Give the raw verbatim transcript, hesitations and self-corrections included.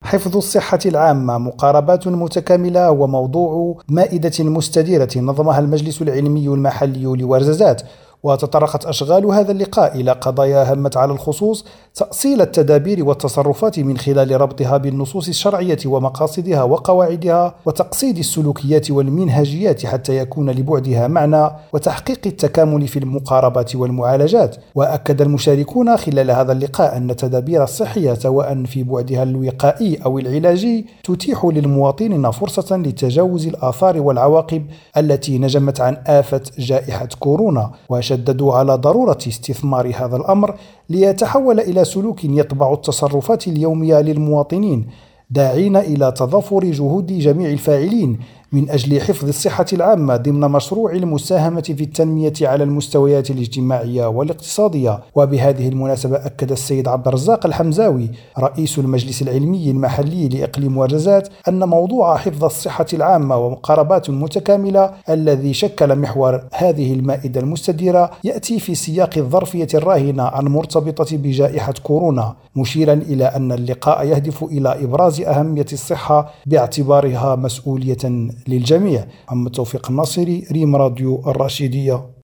حفظ الصحة العامة مقاربات متكاملة هو موضوع مائدة مستديرة نظمها المجلس العلمي المحلي لورزازات، وتطرقت أشغال هذا اللقاء إلى قضايا هامة على الخصوص تأصيل التدابير والتصرفات من خلال ربطها بالنصوص الشرعية ومقاصدها وقواعدها، وتقصيد السلوكيات والمنهجيات حتى يكون لبعدها معنى، وتحقيق التكامل في المقاربات والمعالجات. وأكد المشاركون خلال هذا اللقاء أن التدابير الصحية سواء في بعدها الوقائي أو العلاجي تتيح للمواطنين فرصة لتجاوز الآثار والعواقب التي نجمت عن آفة جائحة كورونا، وشددوا على ضرورة استثمار هذا الأمر ليتحول إلى سلوك يطبع التصرفات اليومية للمواطنين، داعين إلى تضافر جهود جميع الفاعلين من أجل حفظ الصحة العامة ضمن مشروع المساهمة في التنمية على المستويات الاجتماعية والاقتصادية. وبهذه المناسبة أكد السيد عبد الرزاق الحمزاوي رئيس المجلس العلمي المحلي لإقليم ورزازات أن موضوع حفظ الصحة العامة ومقاربات متكاملة الذي شكل محور هذه المائدة المستديرة يأتي في سياق الظرفية الراهنة المرتبطة بجائحة كورونا، مشيرا إلى أن اللقاء يهدف إلى إبراز أهمية الصحة باعتبارها مسؤولية للجميع. محمد توفيق الناصري، ريم راديو الراشدية.